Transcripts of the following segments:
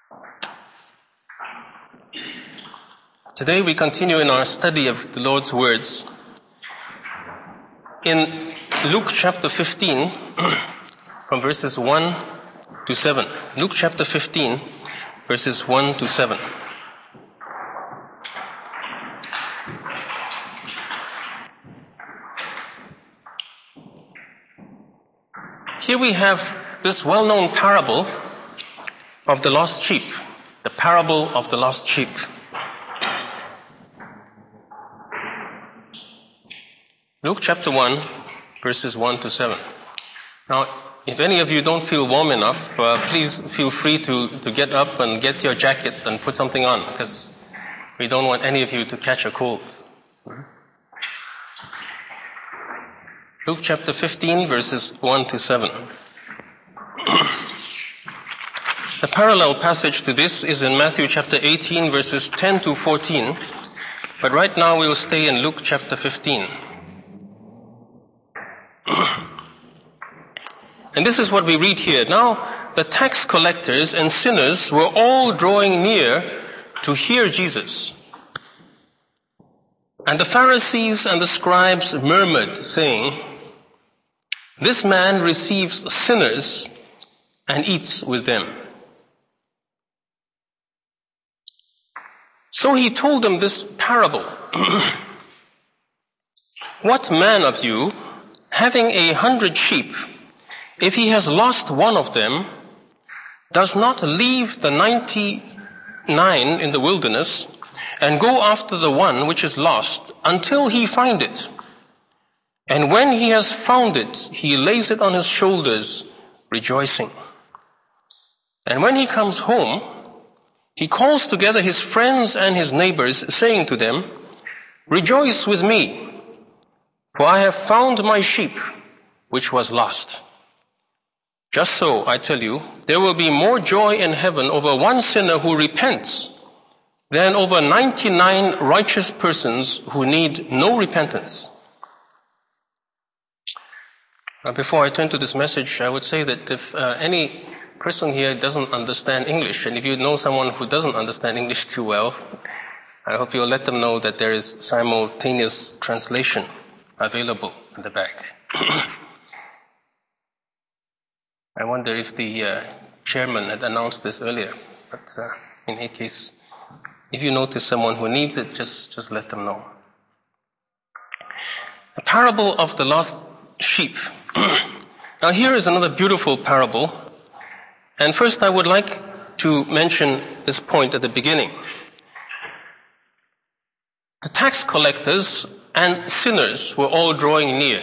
Today we continue in our study of the Lord's words in Luke chapter 15 from verses 1 to 7. Luke chapter 15 verses 1 to 7. Here we have this well-known parable of the lost sheep, the parable of the lost sheep. Luke chapter 1, verses 1 to 7. Now, if any of you don't feel warm enough, please feel free to get up and get your jacket and put something on, because we don't want any of you to catch a cold. Luke chapter 15, verses 1 to 7. The parallel passage to this is in Matthew chapter 18, verses 10 to 14, but right now we'll stay in Luke chapter 15. And this is what we read here. Now, the tax collectors and sinners were all drawing near to hear Jesus. And the Pharisees and the scribes murmured, saying, "This man receives sinners and eats with them." So he told them this parable. "What man of you, having 100 sheep, if he has lost one of them, does not leave the 99 in the wilderness and go after the one which is lost until he find it? And when he has found it, he lays it on his shoulders, rejoicing. And when he comes home, he calls together his friends and his neighbors, saying to them, 'Rejoice with me, for I have found my sheep, which was lost.' Just so, I tell you, there will be more joy in heaven over one sinner who repents than over 99 righteous persons who need no repentance." Now, before I turn to this message, I would say that if any person here doesn't understand English, and if you know someone who doesn't understand English too well, I hope you'll let them know that there is simultaneous translation available in the back. I wonder if the chairman had announced this earlier, but in any case, if you notice someone who needs it, just let them know. The parable of the lost sheep. Now here is another beautiful parable, and first I would like to mention this point at the beginning. The tax collectors and sinners were all drawing near.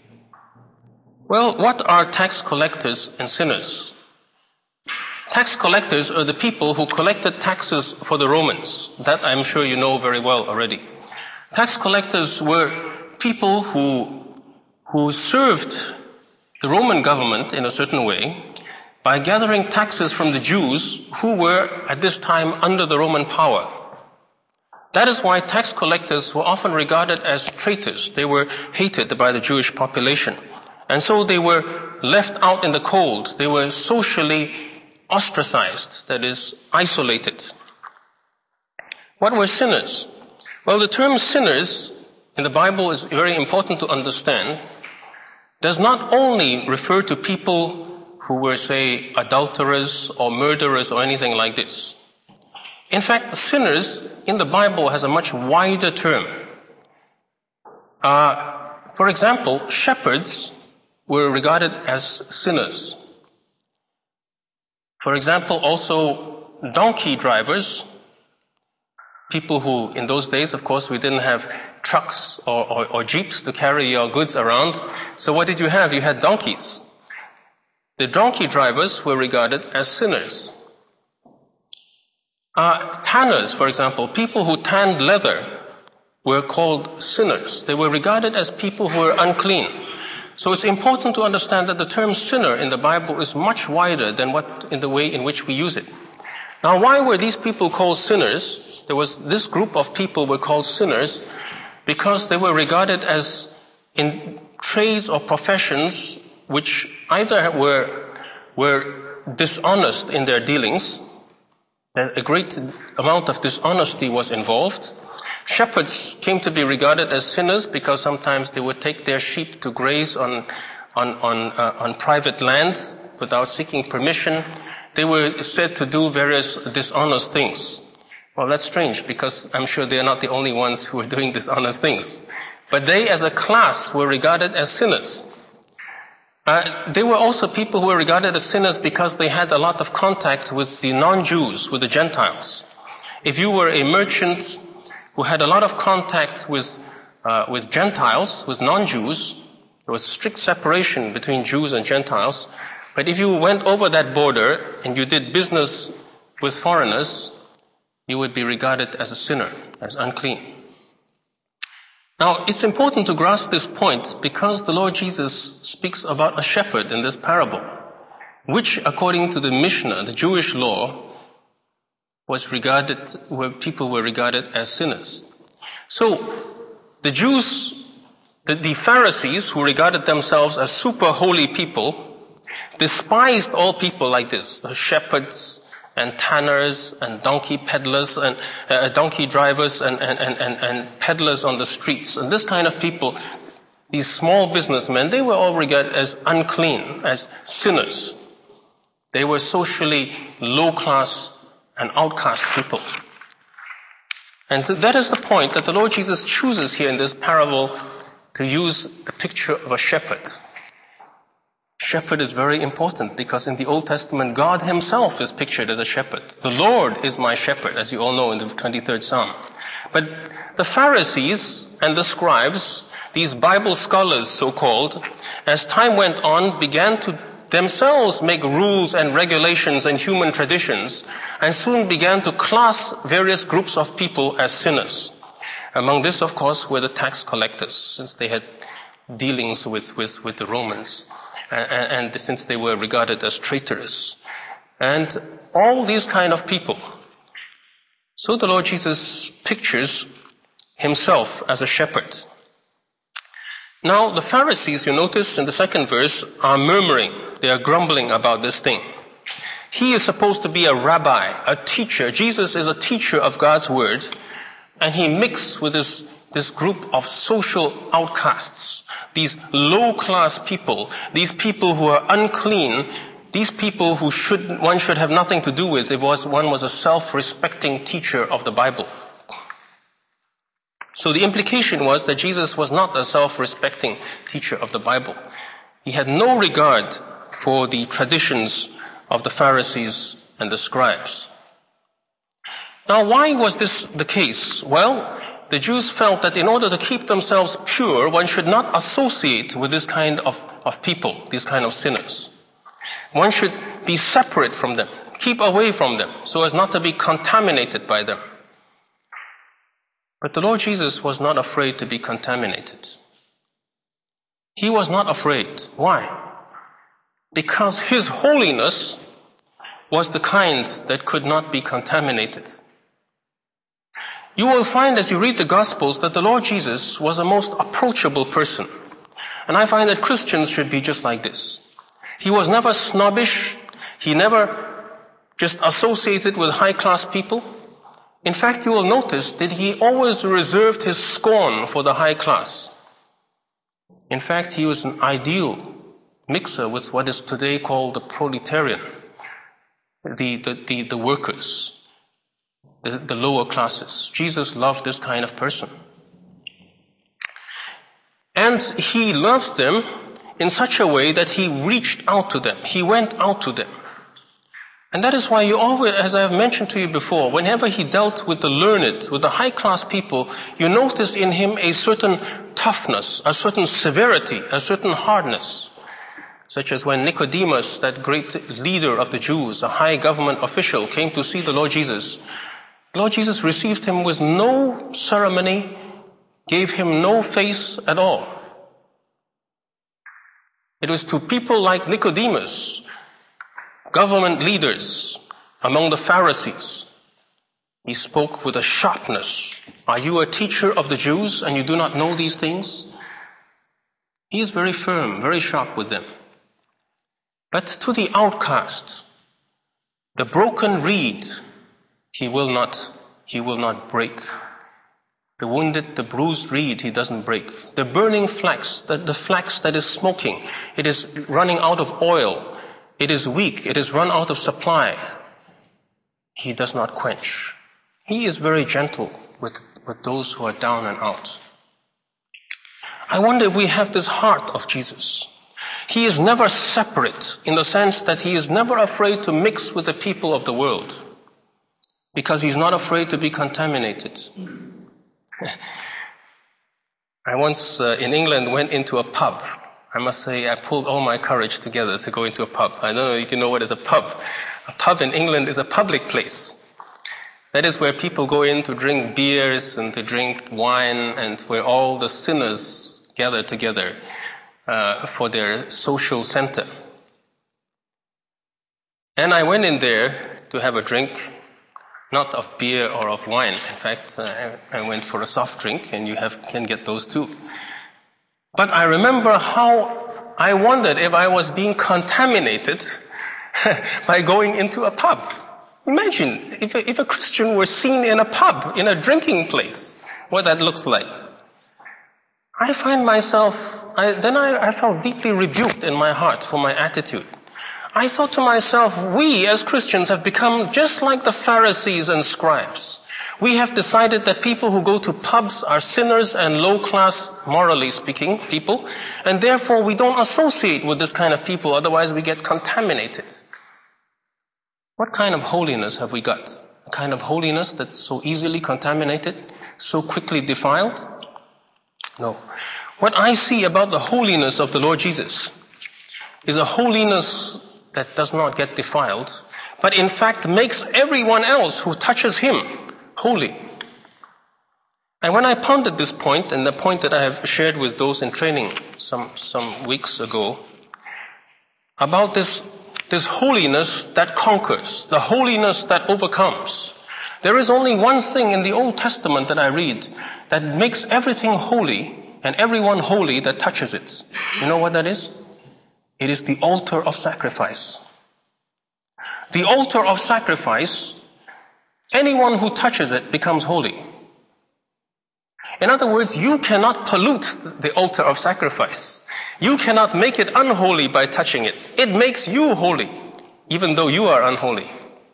Well, what are tax collectors and sinners? Tax collectors are the people who collected taxes for the Romans. That I'm sure you know very well already. Tax collectors were people who served the Roman government in a certain way by gathering taxes from the Jews who were at this time under the Roman power. That is why tax collectors were often regarded as traitors. They were hated by the Jewish population. And so they were left out in the cold. They were socially ostracized, that is, isolated. What were sinners? Well, the term sinners in the Bible is very important to understand. Does not only refer to people who were, say, adulterers or murderers or anything like this. In fact, sinners in the Bible has a much wider term. For example, shepherds were regarded as sinners. For example, also donkey drivers, people who, in those days, of course, we didn't have trucks or jeeps to carry your goods around. So what did you have? You had donkeys. The donkey drivers were regarded as sinners. Tanners, for example, people who tanned leather were called sinners. They were regarded as people who were unclean. So it's important to understand that the term sinner in the Bible is much wider than in the way in which we use it. Now, why were these people called sinners? This group of people were called sinners because they were regarded as in trades or professions which either were dishonest in their dealings, that a great amount of dishonesty was involved. Shepherds came to be regarded as sinners because sometimes they would take their sheep to graze on private land without seeking permission. They were said to do various dishonest things. Well, that's strange because I'm sure they are not the only ones who are doing dishonest things. But they as a class were regarded as sinners. They were also people who were regarded as sinners because they had a lot of contact with the non-Jews, with the Gentiles. If you were a merchant who had a lot of contact with Gentiles, with non-Jews, there was strict separation between Jews and Gentiles. But if you went over that border and you did business with foreigners, you would be regarded as a sinner, as unclean. Now, it's important to grasp this point because the Lord Jesus speaks about a shepherd in this parable, which, according to the Mishnah, the Jewish law, people were regarded as sinners. So, the Jews, the Pharisees, who regarded themselves as super holy people, despised all people like this, the shepherds and tanners and donkey peddlers and donkey drivers and peddlers on the streets. And this kind of people, these small businessmen, they were all regarded as unclean, as sinners. They were socially low class and outcast people. And so that is the point that the Lord Jesus chooses here in this parable to use the picture of a shepherd. Shepherd is very important because in the Old Testament, God himself is pictured as a shepherd. The Lord is my shepherd, as you all know in the 23rd Psalm. But the Pharisees and the scribes, these Bible scholars so-called, as time went on, began to themselves make rules and regulations and human traditions, and soon began to class various groups of people as sinners. Among this, of course, were the tax collectors, since they had dealings with the Romans. And since they were regarded as traitors. And all these kind of people. So the Lord Jesus pictures himself as a shepherd. Now the Pharisees, you notice in the second verse, are murmuring. They are grumbling about this thing. He is supposed to be a rabbi, a teacher. Jesus is a teacher of God's word. And he mixed with this group of social outcasts, these low-class people, these people who are unclean, these people who one should have nothing to do with if one was a self-respecting teacher of the Bible. So the implication was that Jesus was not a self-respecting teacher of the Bible. He had no regard for the traditions of the Pharisees and the scribes. Now, why was this the case? Well, the Jews felt that in order to keep themselves pure, one should not associate with this kind of people, these kind of sinners. One should be separate from them, keep away from them, so as not to be contaminated by them. But the Lord Jesus was not afraid to be contaminated. He was not afraid. Why? Because his holiness was the kind that could not be contaminated. You will find as you read the Gospels that the Lord Jesus was a most approachable person. And I find that Christians should be just like this. He was never snobbish. He never just associated with high-class people. In fact, you will notice that he always reserved his scorn for the high class. In fact, he was an ideal mixer with what is today called the proletarian, the workers. The lower classes. Jesus loved this kind of person. And he loved them in such a way that he reached out to them. He went out to them. And that is why you always, as I have mentioned to you before, whenever he dealt with the learned, with the high-class people, you notice in him a certain toughness, a certain severity, a certain hardness. Such as when Nicodemus, that great leader of the Jews, a high government official, came to see the Lord Jesus. The Lord Jesus received him with no ceremony, gave him no face at all. It was to people like Nicodemus, government leaders among the Pharisees. He spoke with a sharpness. Are you a teacher of the Jews and you do not know these things? He is very firm, very sharp with them. But to the outcast, the broken reed, He will not break. The wounded, the bruised reed, he doesn't break. The burning flax, the flax that is smoking, it is running out of oil. It is weak. It is run out of supply. He does not quench. He is very gentle with those who are down and out. I wonder if we have this heart of Jesus. He is never separate in the sense that he is never afraid to mix with the people of the world because he's not afraid to be contaminated. I once in England went into a pub. I must say I pulled all my courage together to go into a pub. I don't know if you know what is a pub. A pub in England is a public place. That is where people go in to drink beers and to drink wine and where all the sinners gather together for their social center. And I went in there to have a drink, not of beer or of wine. In fact, I went for a soft drink, and you can get those too. But I remember how I wondered if I was being contaminated by going into a pub. Imagine if a Christian were seen in a pub, in a drinking place, what that looks like. I find myself, I felt deeply rebuked in my heart for my attitude. I thought to myself, we as Christians have become just like the Pharisees and scribes. We have decided that people who go to pubs are sinners and low-class, morally speaking, people, and therefore we don't associate with this kind of people, otherwise we get contaminated. What kind of holiness have we got? A kind of holiness that's so easily contaminated, so quickly defiled? No. What I see about the holiness of the Lord Jesus is a holiness that does not get defiled, but in fact makes everyone else who touches him holy. And when I pondered this point, and the point that I have shared with those in training some weeks ago, about this holiness that conquers, the holiness that overcomes. There is only one thing in the Old Testament that I read that makes everything holy and everyone holy that touches it. You know what that is? It is the altar of sacrifice. The altar of sacrifice, anyone who touches it becomes holy. In other words, you cannot pollute the altar of sacrifice. You cannot make it unholy by touching it. It makes you holy, even though you are unholy.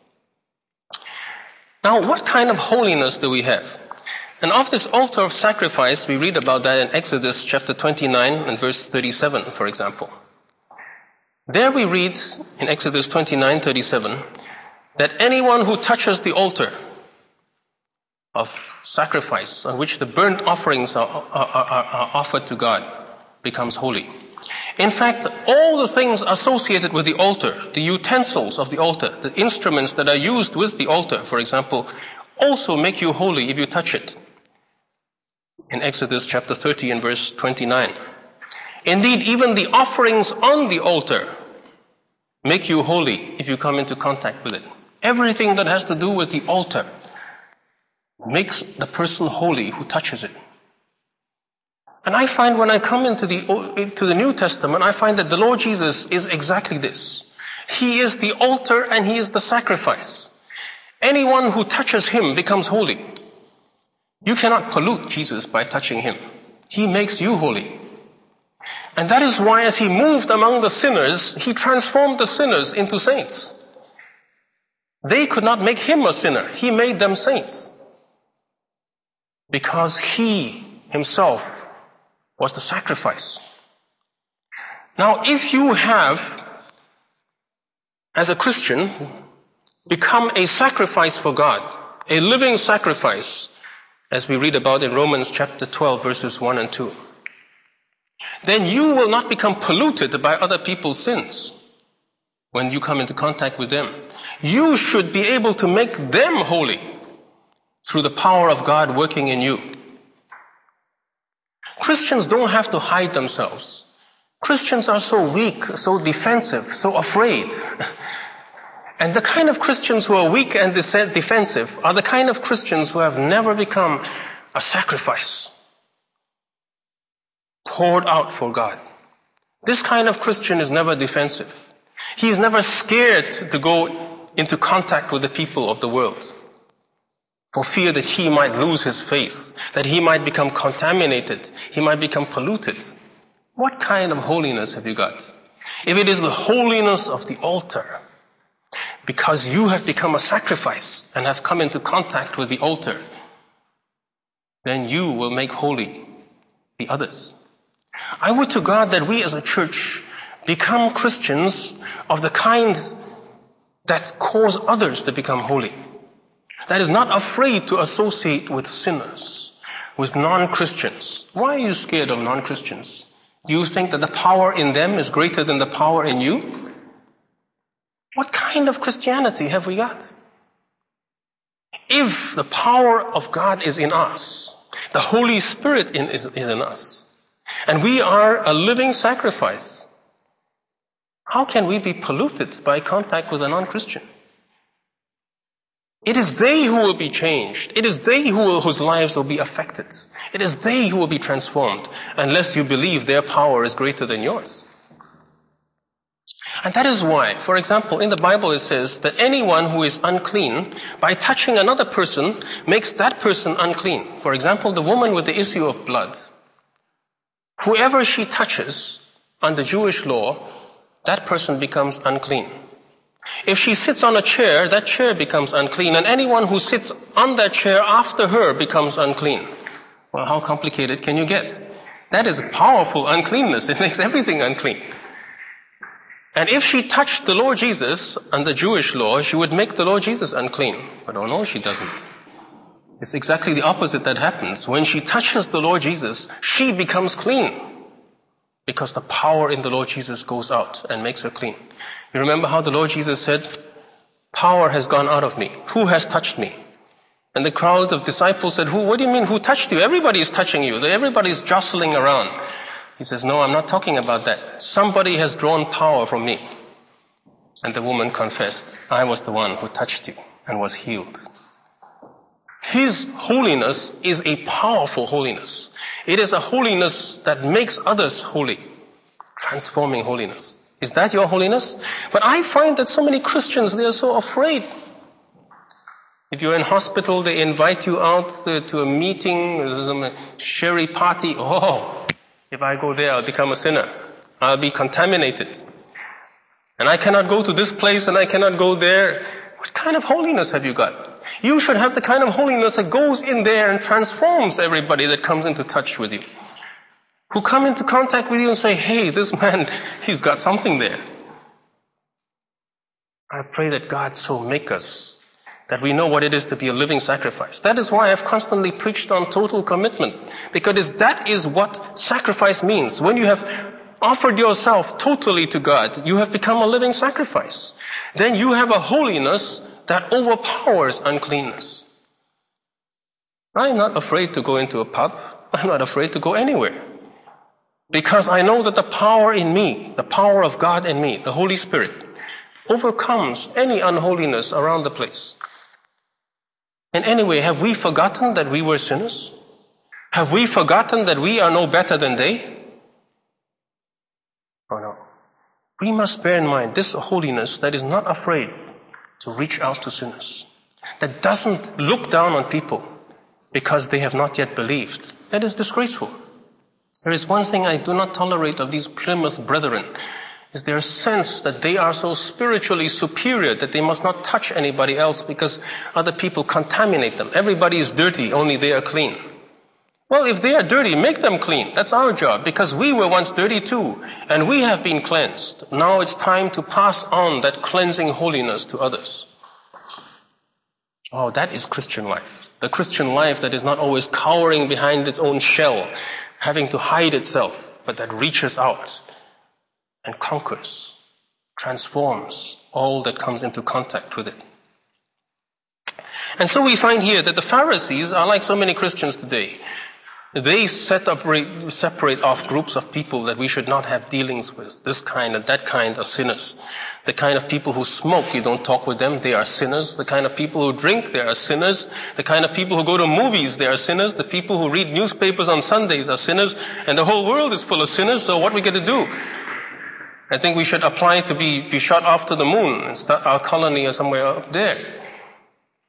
Now, what kind of holiness do we have? And of this altar of sacrifice, we read about that in Exodus chapter 29 and verse 37, for example. There we read in Exodus 29:37 that anyone who touches the altar of sacrifice on which the burnt offerings are offered to God becomes holy. In fact, all the things associated with the altar, the utensils of the altar, the instruments that are used with the altar, for example, also make you holy if you touch it. In Exodus chapter 30 and verse 29. Indeed, even the offerings on the altar make you holy if you come into contact with it. Everything that has to do with the altar makes the person holy who touches it. And I find when I come into the New Testament, I find that the Lord Jesus is exactly this. He is the altar and he is the sacrifice. Anyone who touches him becomes holy. You cannot pollute Jesus by touching him. He makes you holy. And that is why as he moved among the sinners, he transformed the sinners into saints. They could not make him a sinner. He made them saints. Because he himself was the sacrifice. Now, if you have, as a Christian, become a sacrifice for God, a living sacrifice, as we read about in Romans chapter 12, verses 1 and 2, then you will not become polluted by other people's sins when you come into contact with them. You should be able to make them holy through the power of God working in you. Christians don't have to hide themselves. Christians are so weak, so defensive, so afraid. And the kind of Christians who are weak and defensive are the kind of Christians who have never become a sacrifice poured out for God. This kind of Christian is never defensive. He is never scared to go into contact with the people of the world. for fear that he might lose his faith, that he might become contaminated, he might become polluted. What kind of holiness have you got? If it is the holiness of the altar, because you have become a sacrifice and have come into contact with the altar, then you will make holy the others. I would to God that we as a church become Christians of the kind that cause others to become holy. That is not afraid to associate with sinners, with non-Christians. Why are you scared of non-Christians? Do you think that the power in them is greater than the power in you? What kind of Christianity have we got? If the power of God is in us, the Holy Spirit is in us, and we are a living sacrifice, how can we be polluted by contact with a non-Christian? It is they who will be changed. It is they whose lives will be affected. It is they who will be transformed, unless you believe their power is greater than yours. And that is why, for example, in the Bible it says that anyone who is unclean, by touching another person, makes that person unclean. For example, the woman with the issue of blood. Whoever she touches, under Jewish law, that person becomes unclean. If she sits on a chair, that chair becomes unclean, and anyone who sits on that chair after her becomes unclean. Well, how complicated can you get? That is powerful uncleanness. It makes everything unclean. And if she touched the Lord Jesus under Jewish law, she would make the Lord Jesus unclean. But oh no, she doesn't. It's exactly the opposite that happens. When she touches the Lord Jesus, she becomes clean. Because the power in the Lord Jesus goes out and makes her clean. You remember how the Lord Jesus said, power has gone out of me. Who has touched me? And the crowd of disciples said, what do you mean, who touched you? Everybody is touching you. Everybody is jostling around. He says, no, I'm not talking about that. Somebody has drawn power from me. And the woman confessed, I was the one who touched you and was healed. His holiness is a powerful holiness. It is a holiness that makes others holy. Transforming holiness. Is that your holiness? But I find that so many Christians, they are so afraid. If you're in hospital, they invite you out to a meeting, a sherry party. Oh, if I go there, I'll become a sinner. I'll be contaminated. And I cannot go to this place and I cannot go there. What kind of holiness have you got? You should have the kind of holiness that goes in there and transforms everybody that comes into touch with you. Who come into contact with you and say, hey, this man, he's got something there. I pray that God so make us that we know what it is to be a living sacrifice. That is why I've constantly preached on total commitment. Because that is what sacrifice means. When you have offered yourself totally to God, you have become a living sacrifice. Then you have a holiness that overpowers uncleanness. I'm not afraid to go into a pub. I'm not afraid to go anywhere. Because I know that the power in me, the power of God in me, the Holy Spirit, overcomes any unholiness around the place. And anyway, have we forgotten that we were sinners? Have we forgotten that we are no better than they? Oh no. We must bear in mind this holiness that is not afraid to reach out to sinners. That doesn't look down on people because they have not yet believed. That is disgraceful. There is one thing I do not tolerate of these Plymouth brethren, is their sense that they are so spiritually superior that they must not touch anybody else because other people contaminate them. Everybody is dirty, only they are clean. Well, if they are dirty, make them clean. That's our job, because we were once dirty too, and we have been cleansed. Now it's time to pass on that cleansing holiness to others. Oh, that is Christian life. The Christian life that is not always cowering behind its own shell, having to hide itself, but that reaches out and conquers, transforms all that comes into contact with it. And so we find here that the Pharisees are like so many Christians today. They separate off groups of people that we should not have dealings with. This kind and that kind are sinners. The kind of people who smoke, you don't talk with them, they are sinners. The kind of people who drink, they are sinners. The kind of people who go to movies, they are sinners. The people who read newspapers on Sundays are sinners. And the whole world is full of sinners, so what are we going to do? I think we should apply to be shot off to the moon and start our colony or somewhere up there.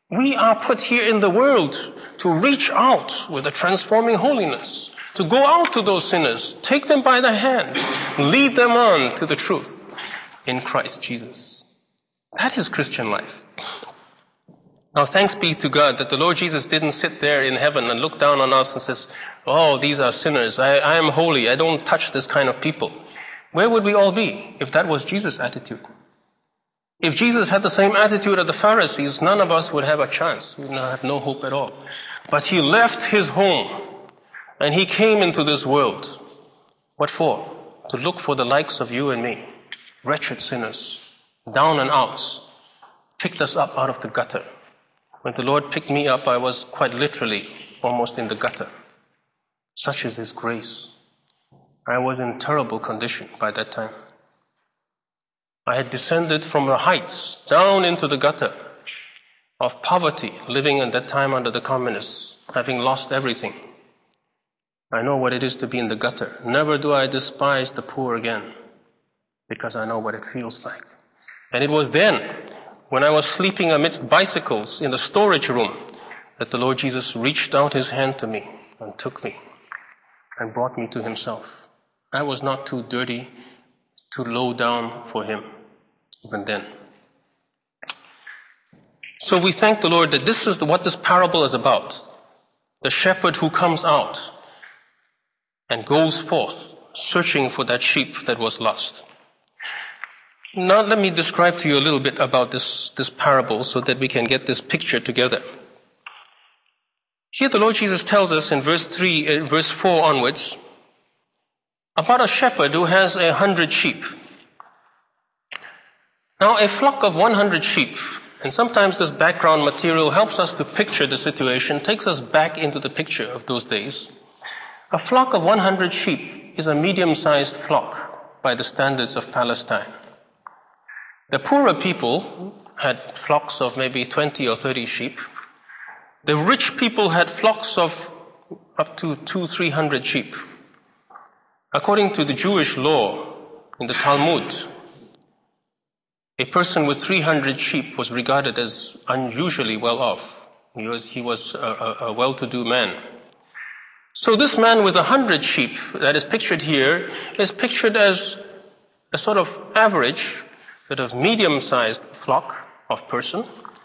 We are put here in the world to reach out with a transforming holiness, to go out to those sinners, take them by the hand, lead them on to the truth in Christ Jesus. That is Christian life. Now thanks be to God that the Lord Jesus didn't sit there in heaven and look down on us and says, oh, these are sinners. I am holy. I don't touch this kind of people. Where would we all be if that was Jesus' attitude? If Jesus had the same attitude of the Pharisees, none of us would have a chance. We would have no hope at all. But he left his home and he came into this world. What for? To look for the likes of you and me, wretched sinners, down and out, picked us up out of the gutter. When the Lord picked me up, I was quite literally almost in the gutter. Such is His grace. I was in terrible condition by that time. I had descended from the heights down into the gutter of poverty, living at that time under the communists, having lost everything. I know what it is to be in the gutter. Never do I despise the poor again, because I know what it feels like. And it was then, when I was sleeping amidst bicycles in the storage room, that the Lord Jesus reached out His hand to me and took me and brought me to Himself. I was not too dirty, too low down for Him, even then. So we thank the Lord that this is what this parable is about. The shepherd who comes out and goes forth, searching for that sheep that was lost. Now let me describe to you a little bit about this parable so that we can get this picture together. Here the Lord Jesus tells us in verse 4 onwards, about a shepherd who has 100 sheep. Now a flock of 100 sheep, and sometimes this background material helps us to picture the situation, takes us back into the picture of those days. A flock of 100 sheep is a medium-sized flock by the standards of Palestine. The poorer people had flocks of maybe 20 or 30 sheep. The rich people had flocks of up to 200-300 sheep. According to the Jewish law in the Talmud, a person with 300 sheep was regarded as unusually well off. He was a well-to-do man. So this man with 100 sheep that is pictured here is pictured as a sort of average, sort of medium-sized flock of person.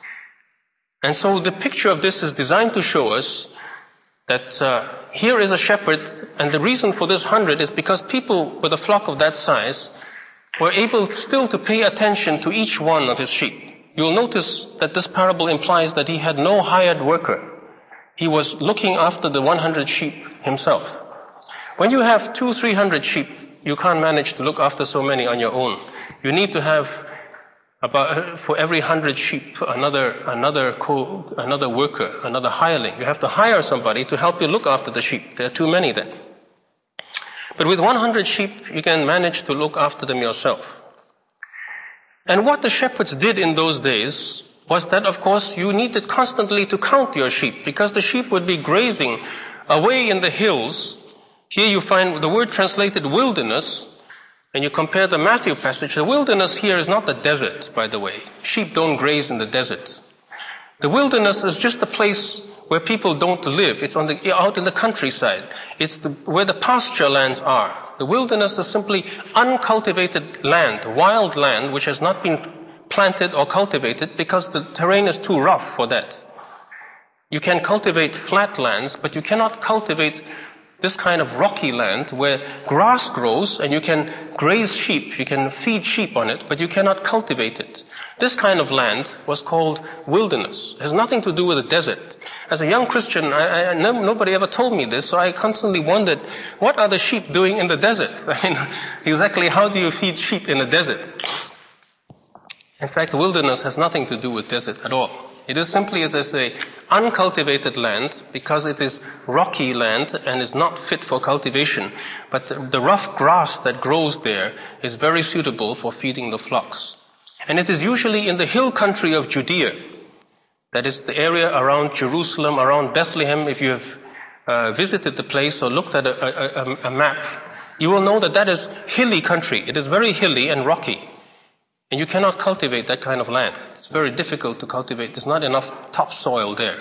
And so the picture of this is designed to show us that here is a shepherd, and the reason for this 100 is because people with a flock of that size were able still to pay attention to each one of his sheep. You'll notice that this parable implies that he had no hired worker. He was looking after the 100 sheep himself. When you have 200-300 sheep, you can't manage to look after so many on your own. You need to have for every 100 sheep another worker, another hireling. You have to hire somebody to help you look after the sheep. There are too many then. But with 100 sheep, you can manage to look after them yourself. And what the shepherds did in those days was that, of course, you needed constantly to count your sheep, because the sheep would be grazing away in the hills. Here you find the word translated wilderness, and you compare the Matthew passage. The wilderness here is not the desert, by the way. Sheep don't graze in the desert. The wilderness is just a place where people don't live. It's out in the countryside. It's where the pasture lands are. The wilderness is simply uncultivated land, wild land, which has not been planted or cultivated because the terrain is too rough for that. You can cultivate flat lands, but you cannot cultivate this kind of rocky land where grass grows and you can graze sheep, you can feed sheep on it, but you cannot cultivate it. This kind of land was called wilderness. It has nothing to do with the desert. As a young Christian, nobody ever told me this, so I constantly wondered, what are the sheep doing in the desert? I mean, exactly how do you feed sheep in the desert? In fact, wilderness has nothing to do with desert at all. It is simply, as I say, uncultivated land because it is rocky land and is not fit for cultivation. But the rough grass that grows there is very suitable for feeding the flocks. And it is usually in the hill country of Judea. That is the area around Jerusalem, around Bethlehem. If you have visited the place or looked at a map, you will know that that is hilly country. It is very hilly and rocky. And you cannot cultivate that kind of land. It's very difficult to cultivate. There's not enough topsoil there.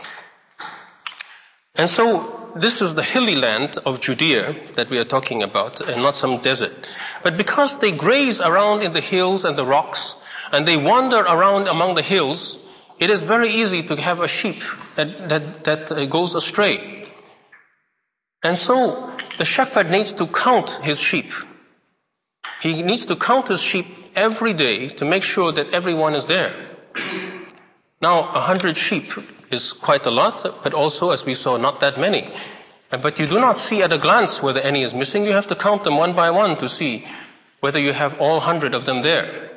And so this is the hilly land of Judea that we are talking about, and not some desert. But because they graze around in the hills and the rocks, and they wander around among the hills, it is very easy to have a sheep that goes astray. And so the shepherd needs to count his sheep. He needs to count his sheep every day to make sure that everyone is there. Now, 100 sheep is quite a lot, but also, as we saw, not that many. But you do not see at a glance whether any is missing. You have to count them one by one to see whether you have all 100 of them there.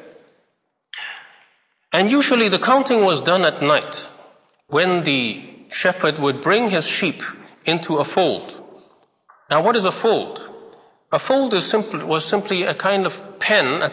And usually the counting was done at night, when the shepherd would bring his sheep into a fold. Now, what is a fold? A fold was simply a kind of pen, a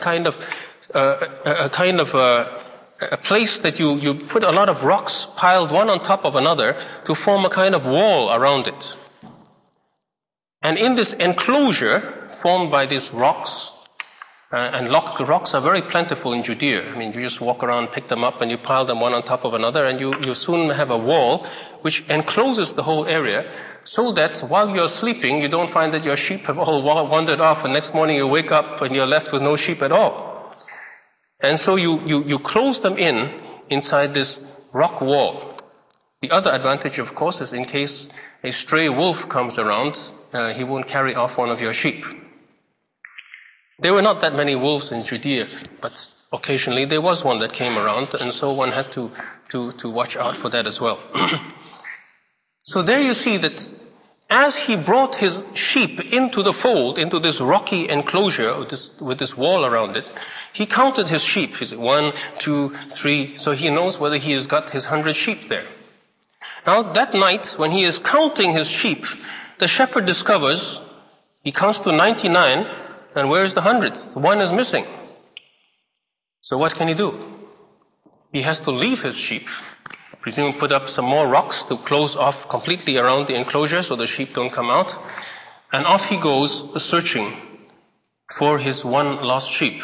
place that you put a lot of rocks piled one on top of another to form a kind of wall around it. And in this enclosure formed by these rocks, rocks are very plentiful in Judea. I mean, you just walk around, pick them up, and you pile them one on top of another, and you soon have a wall which encloses the whole area, so that while you're sleeping, you don't find that your sheep have all wandered off, and next morning you wake up and you're left with no sheep at all. And so you close them inside this rock wall. The other advantage, of course, is in case a stray wolf comes around, he won't carry off one of your sheep. There were not that many wolves in Judea, but occasionally there was one that came around, and so one had to watch out for that as well. So there you see that as he brought his sheep into the fold, into this rocky enclosure with this wall around it, he counted his sheep. He said 1, 2, 3, so he knows whether he has got his 100 sheep there. Now that night, when he is counting his sheep, the shepherd discovers, he counts to 99, and where is the 100th? One is missing. So what can he do? He has to leave his sheep, presumably put up some more rocks to close off completely around the enclosure so the sheep don't come out. And off he goes searching for his one lost sheep.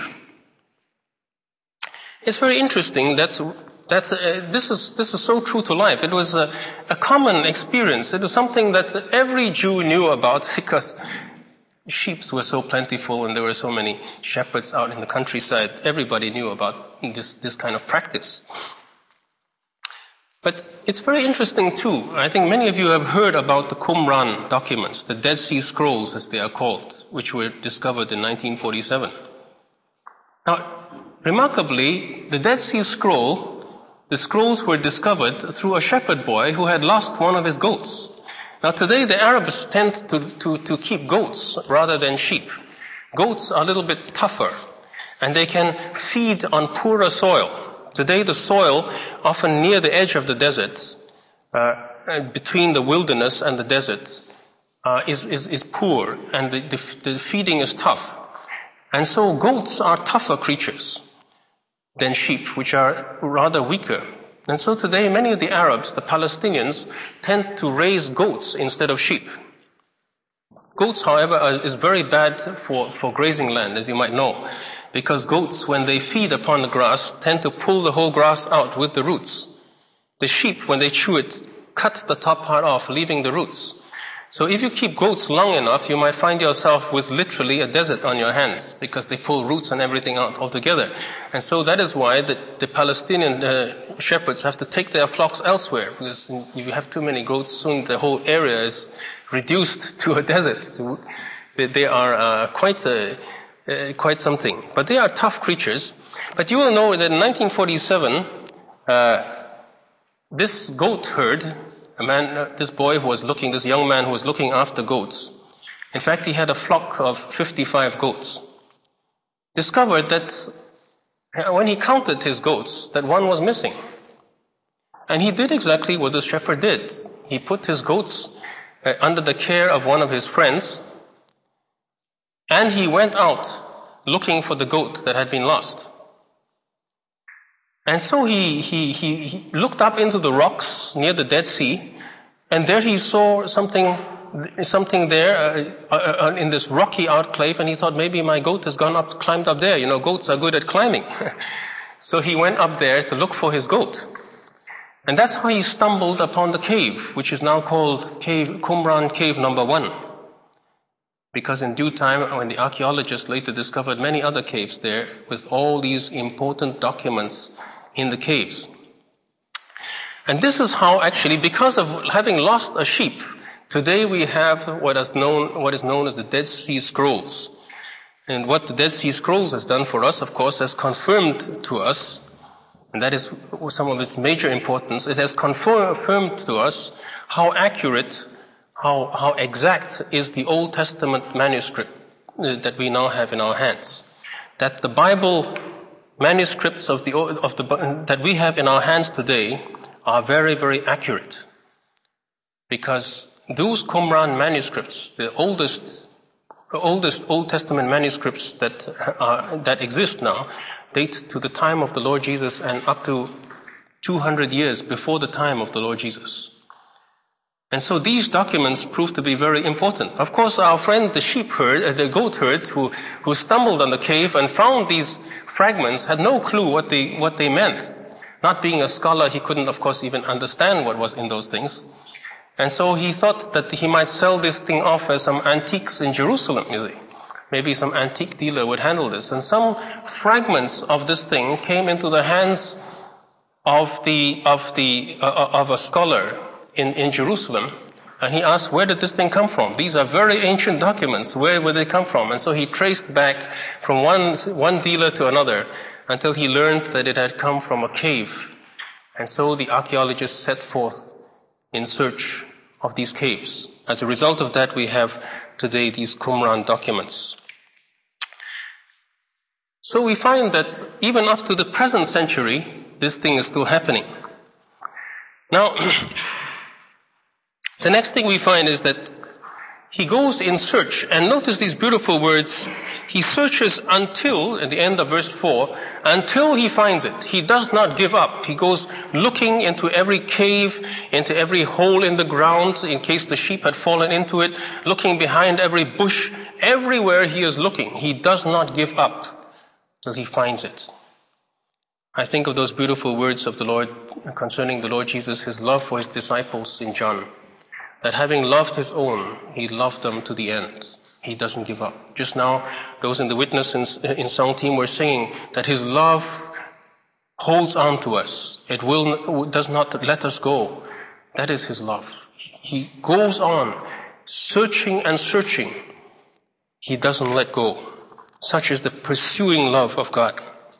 It's very interesting that this is so true to life. It was a common experience. It was something that every Jew knew about because sheep were so plentiful and there were so many shepherds out in the countryside. Everybody knew about this kind of practice. But it's very interesting too. I think many of you have heard about the Qumran documents, the Dead Sea Scrolls as they are called, which were discovered in 1947. Now, remarkably, the Dead Sea the scrolls were discovered through a shepherd boy who had lost one of his goats. Now today the Arabs tend to keep goats rather than sheep. Goats are a little bit tougher and they can feed on poorer soil. Today the soil, often near the edge of the desert, between the wilderness and the desert, is poor and the feeding is tough. And so goats are tougher creatures than sheep, which are rather weaker. And so today many of the Arabs, the Palestinians, tend to raise goats instead of sheep. Goats, however, is very bad for grazing land, as you might know, because goats, when they feed upon the grass, tend to pull the whole grass out with the roots. The sheep, when they chew it, cut the top part off, leaving the roots. So if you keep goats long enough, you might find yourself with literally a desert on your hands, because they pull roots and everything out altogether. And so that is why the Palestinian shepherds have to take their flocks elsewhere, because if you have too many goats, soon the whole area is reduced to a desert. So they are quite something. But they are tough creatures. But you will know that in 1947, this goat herd, this young man who was looking after goats, in fact he had a flock of 55 goats, discovered that when he counted his goats, that one was missing. And he did exactly what the shepherd did. He put his goats under the care of one of his friends, and he went out looking for the goat that had been lost. And so he looked up into the rocks near the Dead Sea, and there he saw something something there in this rocky outclave, and he thought maybe my goat has climbed up there. Goats are good at climbing. So he went up there to look for his goat. And that's how he stumbled upon the cave, which is now called Qumran Cave number 1. Because in due time, when the archaeologists later discovered many other caves there with all these important documents in the caves. And this is how actually, because of having lost a sheep, today we have what is known as the Dead Sea Scrolls. And what the Dead Sea Scrolls has done for us, of course, has confirmed to us, and that is some of its major importance, it has confirmed to us how accurate, how exact is the Old Testament manuscript that we now have in our hands. That the Bible manuscripts that we have in our hands today are very, very accurate. Because those Qumran manuscripts, the oldest Old Testament manuscripts that exist now, date to the time of the Lord Jesus and up to 200 years before the time of the Lord Jesus. And so these documents prove to be very important. Of course, our friend, the goat herd, who stumbled on the cave and found these fragments, had no clue what they meant. Not being a scholar, he couldn't, of course, even understand what was in those things. And so he thought that he might sell this thing off as some antiques in Jerusalem, you see. Maybe some antique dealer would handle this. And some fragments of this thing came into the hands of a scholar in Jerusalem. And he asked, where did this thing come from? These are very ancient documents. Where would they come from? And so he traced back from one dealer to another until he learned that it had come from a cave. And so the archaeologists set forth in search of these caves. As a result of that, we have today these Qumran documents. So we find that even up to the present century, this thing is still happening. Now, the next thing we find is that he goes in search, and notice these beautiful words. He searches until, at the end of verse 4, until he finds it. He does not give up. He goes looking into every cave, into every hole in the ground, in case the sheep had fallen into it, looking behind every bush. Everywhere he is looking. He does not give up till he finds it. I think of those beautiful words of the Lord concerning the Lord Jesus, his love for his disciples in John. That having loved his own, he loved them to the end. He doesn't give up. Just now, those in the witness in song team were singing that his love holds on to us. It does not let us go. That is his love. He goes on, searching and searching. He doesn't let go. Such is the pursuing love of God.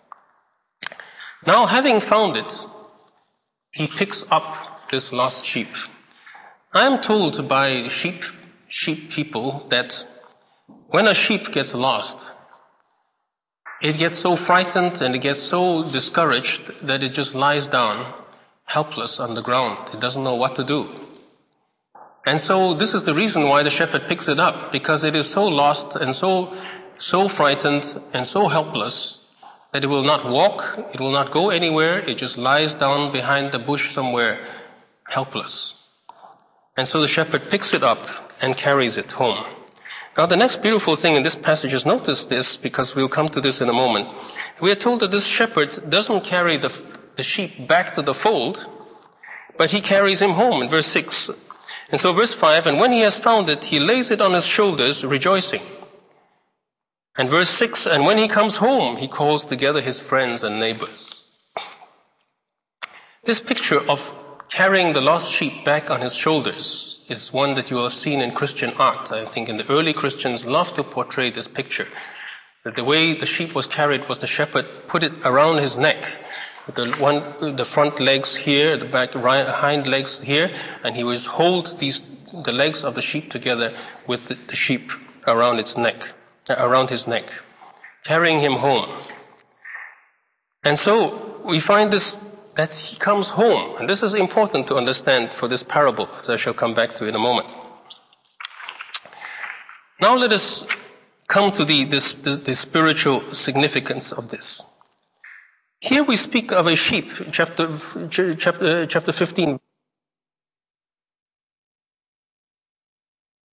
Now, having found it, he picks up this lost sheep. I am told by sheep people that when a sheep gets lost, it gets so frightened and it gets so discouraged that it just lies down helpless on the ground. It doesn't know what to do. And so this is the reason why the shepherd picks it up, because it is so lost and so frightened and so helpless that it will not walk, it will not go anywhere, it just lies down behind the bush somewhere helpless. And so the shepherd picks it up and carries it home. Now the next beautiful thing in this passage is, notice this, because we'll come to this in a moment. We are told that this shepherd doesn't carry the sheep back to the fold, but he carries him home in verse 6. And so verse 5, and when he has found it, he lays it on his shoulders, rejoicing. And verse 6, and when he comes home, he calls together his friends and neighbors. This picture of carrying the lost sheep back on his shoulders is one that you will have seen in Christian art. I think in the early Christians loved to portray this picture. That the way the sheep was carried was the shepherd put it around his neck. The front legs here, the back hind legs here, and he would hold the legs of the sheep together with the sheep around his neck, carrying him home. And so we find this, that he comes home. And this is important to understand for this parable, as I shall come back to in a moment. Now let us come to the spiritual significance of this. Here we speak of a sheep, chapter 15.